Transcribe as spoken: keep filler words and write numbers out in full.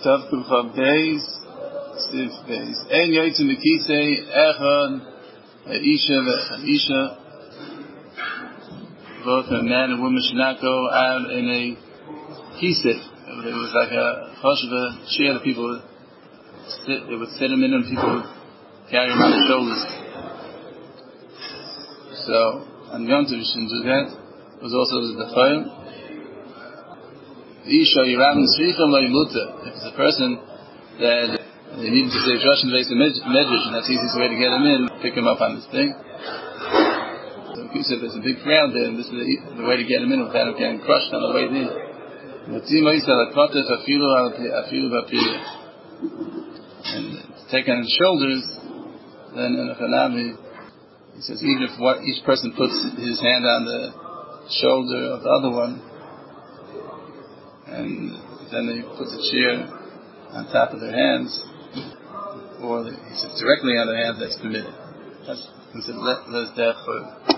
Tav Kufcha Beis, Sif Beis. Ein Yotzim V'Kisei, Echad, Isha V'Isha. Both a man and woman should not go out in a kisei. It was like a choshva chair that people would sit, they would sit them in and people would carry them on their shoulders. So, on Yom Tov you shouldn't do that. It was also the Chayim. Isha Yiravim Tzricha Lo Yimuta. If it's a person that they need to say Josh and Beis Medrash, and that's the easiest way to get him in, pick him up on this thing. So if there's a big crowd there, and this is the, the way to get him in without him getting crushed on the way in. And to take on his shoulders, then in a Hanami, he says even if what, each person puts his hand on the shoulder of the other one, and then he puts a chair on top of their hands, or he sits directly on their hands, that's permitted. That's considered less derech.